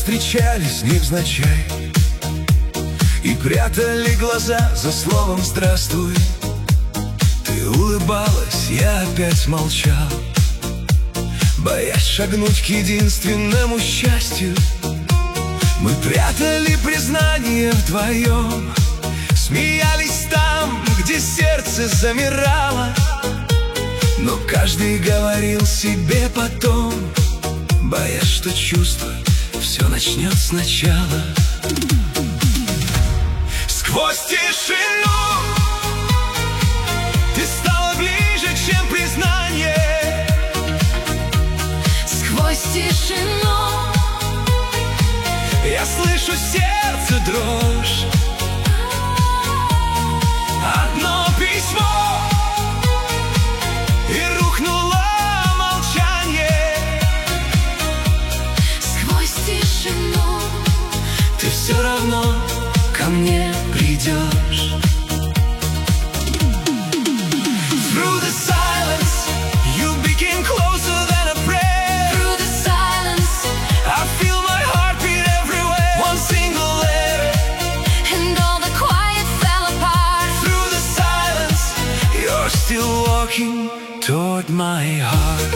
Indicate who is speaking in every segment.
Speaker 1: встречались невзначай и прятали глаза за словом «здравствуй». Ты улыбалась, я опять молчал, боясь шагнуть к единственному счастью. Мы прятали признание вдвоем, смеялись там, где сердце замирало, но каждый говорил себе потом, боясь, что чувство все начнет сначала. Сквозь тишину ты стала ближе, чем признание.
Speaker 2: Сквозь тишину
Speaker 1: я слышу сердце дрожь. Одно письмо, и рухнуло молчание.
Speaker 2: сквозь тишину
Speaker 1: Ты все равно ко мне придешь. Through the silence, you became closer than a prayer.
Speaker 2: through the silence,
Speaker 1: I feel my heartbeat everywhere. One single letter.
Speaker 2: and all the quiet fell apart.
Speaker 1: Through the silence, you're still walking toward my heart.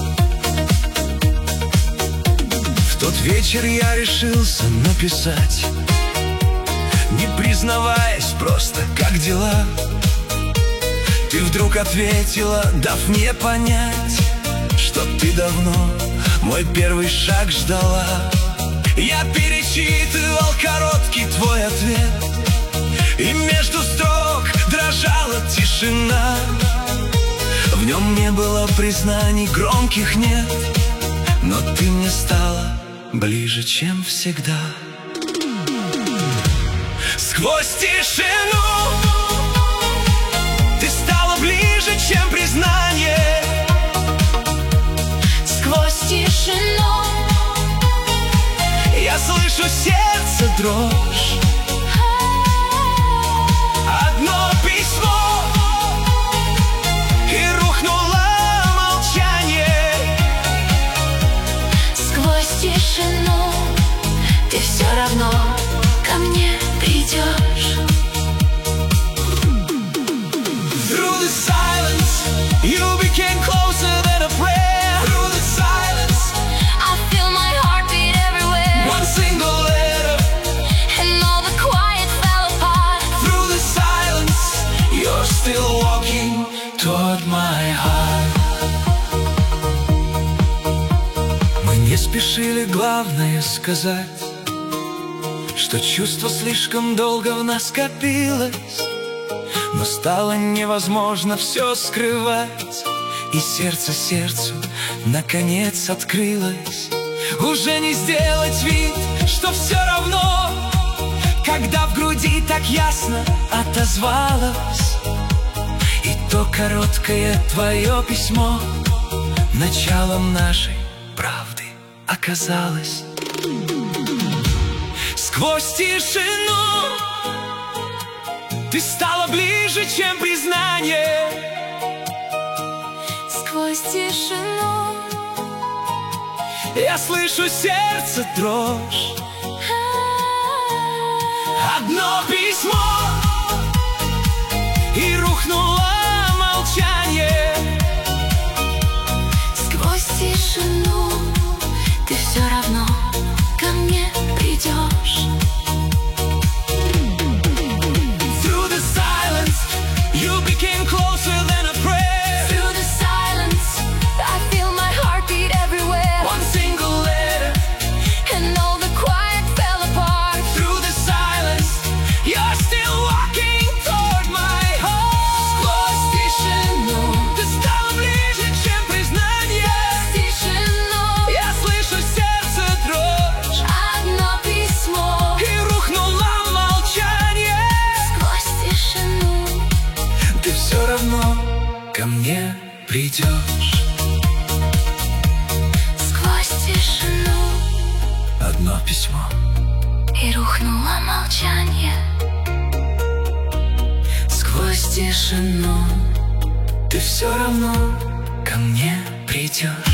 Speaker 1: В тот вечер я решился написать, не признаваясь, просто как дела. Ты вдруг ответила, дав мне понять, что ты давно мой первый шаг ждала. Я перечитывал короткий твой ответ, и между строк дрожала тишина. В нем не было признаний громких, нет, но ты мне стала ближе, чем всегда. Сквозь тишину ты стала ближе, чем признание.
Speaker 2: Сквозь тишину
Speaker 1: Я слышу сердце дрожь. Одно письмо, и рухнуло молчание.
Speaker 2: сквозь тишину ты все равно ко мне придешь.
Speaker 1: Through the silence, you became closer than a prayer. Through the silence,
Speaker 2: I feel my heartbeat everywhere,
Speaker 1: one single letter.
Speaker 2: and all the quiet fell apart.
Speaker 1: Through the silence, you're still walking toward my heart. Мы не спешили главное сказать, что чувство слишком долго в нас копилось, но стало невозможно все скрывать, и сердце сердцу наконец открылось. Уже не сделать вид, что все равно, когда в груди так ясно отозвалось. И то короткое твое письмо началом нашей правды оказалось. Сквозь тишину ты стала ближе, чем признание.
Speaker 2: Сквозь тишину
Speaker 1: Я слышу сердце дрожь. Одно письмо, и рухнуло молчание.
Speaker 2: сквозь тишину ты все равно ко мне придешь.
Speaker 1: Through the silence, you became closer than a prayer.
Speaker 2: Through the silence, I feel my heartbeat everywhere,
Speaker 1: One single letter.
Speaker 2: and all the quiet fell apart.
Speaker 1: Through the silence, you're still walking toward my heart. Сквозь тишину ты стала ближе, чем признание.
Speaker 2: Тишину
Speaker 1: Я слышу сердце дрожь,
Speaker 2: одно письмо,
Speaker 1: и рухнуло молчание.
Speaker 2: сквозь тишину
Speaker 1: Ты все равно ко мне придешь.
Speaker 2: сквозь тишину
Speaker 1: Одно письмо,
Speaker 2: и рухнуло молчание.
Speaker 1: сквозь тишину ты все равно ко мне придешь.